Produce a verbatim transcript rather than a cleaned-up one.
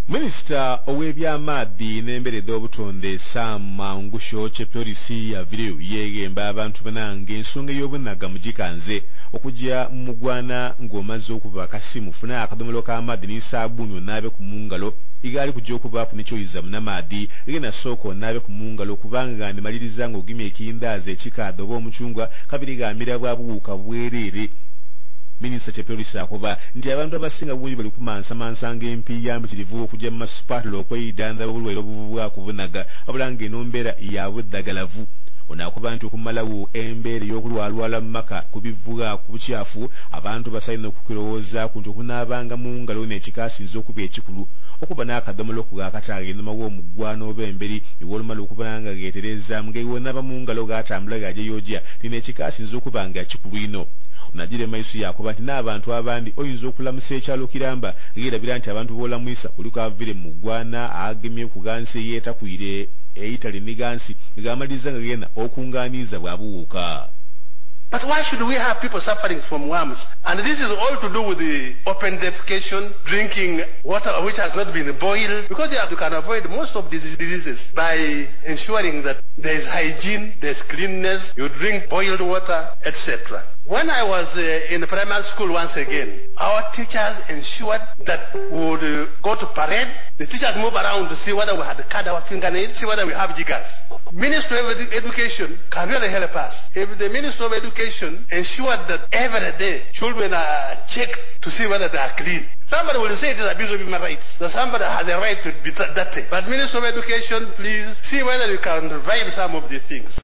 Minisita ow'ebyamaadhi n'emberedde obutonde Sam Mangusho Cheptorisi yavireyo yeegamba abantu banange ensonga y'obunaga mugikanze okujja mu mugwana ng'omaze okuba akasimu funa akadomolo k'amaadhi n'ensaabuuni onaabe ku mungalo igali kujja okubaaku nekyoyiza munamaadhi genda sooka onaabe ku mungalo kubanga ndimaliriza ng'ogimya ekindaazi ekikaada oba omucungwa kabiri gambira bwa buwuuka bwereere. Minisita Cheptorisi akoba nti abantu abasinga bungi bali kumansamansa ng'empiiya mpitirivu okujja mu masipatula okweyidandaba obulwaire obuvubwa kubunaga wabula ng'eno mbeera ya buddagalavu. Ono akoba nti okumalawo embeera ey'okulwalwala mu maka ku bivuga ku bukyafu abantu basalina okukirowooza ku nti okunaabanga mu ngalo n'ekikaasinze okuba ekikulu okuba n'akadomolo ku gaakataaga enuma w'omuggwana oba emberi ew'olumala okuba nga geetereza ng'ewonaaba mu ngalo gaatambula gaajeyoogya nina ekikaasinze okuba nga kikulu ino. Najire maisu yakoba nti n'abantu abandi oyinza okulamusa ekyalo kiramba yeerabira nti abantu b'olamwisa oliko avire mu ggwana agemye ku gansi eyeetakwire eyitali migansi ng'amaliriza nga genda okungaaniiza bw'abuwuuka. But why should we have people suffering from worms? And this is all to do with the open defecation, drinking water which has not been boiled, because you can avoid most of these diseases by ensuring that there is hygiene, there is cleanness, you drink boiled water, et cetera. When I was uh, in primary school once again, our teachers ensured that we would uh, go to parade. The teachers move around to see whether we had cut our fingernails, see whether we have jiggers. Ministry of Education can really help us. If the Ministry of Education ensured that every day children are checked to see whether they are clean. Somebody will say it is abuse of human rights, that somebody has a right to be dirty. But Ministry of Education, please see whether you can revive some of these things.